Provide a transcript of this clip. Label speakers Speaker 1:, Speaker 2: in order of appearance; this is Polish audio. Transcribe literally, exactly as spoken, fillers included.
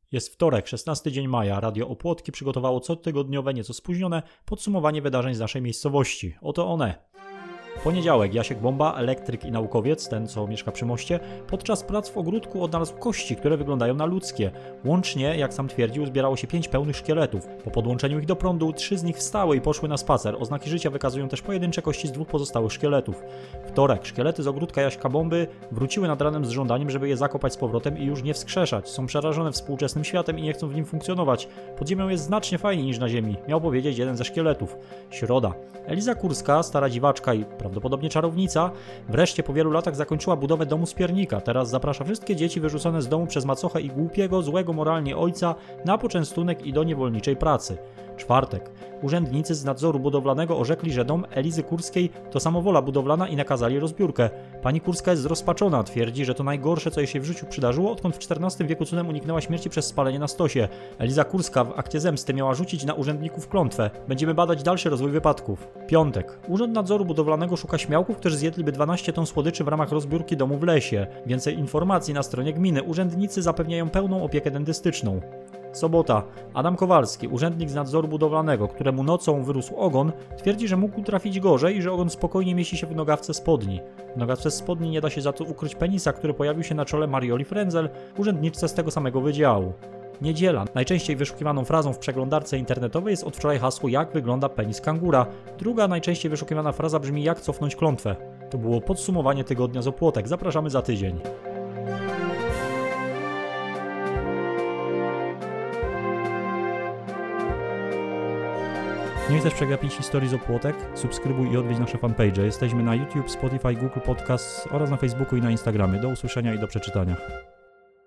Speaker 1: Jest wtorek, szesnasty dzień maja. Radio Opłotki przygotowało cotygodniowe, nieco spóźnione podsumowanie wydarzeń z naszej miejscowości. Oto one. Poniedziałek. Jasiek Bomba, elektryk i naukowiec, ten co mieszka przy moście, podczas prac w ogródku odnalazł kości, które wyglądają na ludzkie. Łącznie, jak sam twierdził, zbierało się pięć pełnych szkieletów. Po podłączeniu ich do prądu, trzy z nich wstały i poszły na spacer. Oznaki życia wykazują też pojedyncze kości z dwóch pozostałych szkieletów. Wtorek. Szkielety z ogródka Jaśka Bomby wróciły nad ranem z żądaniem, żeby je zakopać z powrotem i już nie wskrzeszać. Są przerażone współczesnym światem i nie chcą w nim funkcjonować. Pod ziemią jest znacznie fajniej niż na ziemi, miał powiedzieć jeden ze szkieletów. Środa. Eliza Kurska, stara dziwaczka i prawdopodobnie czarownica, wreszcie po wielu latach zakończyła budowę domu z piernika. Teraz zaprasza wszystkie dzieci wyrzucone z domu przez macochę i głupiego, złego moralnie ojca na poczęstunek i do niewolniczej pracy. Czwartek. Urzędnicy z nadzoru budowlanego orzekli, że dom Elizy Kurskiej to samowola budowlana i nakazali rozbiórkę. Pani Kurska jest zrozpaczona, twierdzi, że to najgorsze, co jej się w życiu przydarzyło, odkąd w czternastym wieku cudem uniknęła śmierci przez spalenie na stosie. Eliza Kurska w akcie zemsty miała rzucić na urzędników klątwę. Będziemy badać dalszy rozwój wypadków. Piątek. Urząd Nadzoru Budowlanego szuka śmiałków, którzy zjedliby dwanaście ton słodyczy w ramach rozbiórki domu w lesie. Więcej informacji na stronie gminy. Urzędnicy zapewniają pełną opiekę dentystyczną. Sobota. Adam Kowalski, urzędnik z nadzoru budowlanego, któremu nocą wyrósł ogon, twierdzi, że mógł trafić gorzej i że ogon spokojnie mieści się w nogawce spodni. W nogawce spodni nie da się za to ukryć penisa, który pojawił się na czole Marioli Frenzel, urzędniczce z tego samego wydziału. Niedziela. Najczęściej wyszukiwaną frazą w przeglądarce internetowej jest od wczoraj hasło jak wygląda penis kangura. Druga najczęściej wyszukiwana fraza brzmi jak cofnąć klątwę. To było podsumowanie tygodnia z Opłotek. Zapraszamy za tydzień. Nie chcesz przegapić historii z Opłotek? Subskrybuj i odwiedź nasze fanpage. Jesteśmy na YouTube, Spotify, Google Podcasts oraz na Facebooku i na Instagramie. Do usłyszenia i do przeczytania.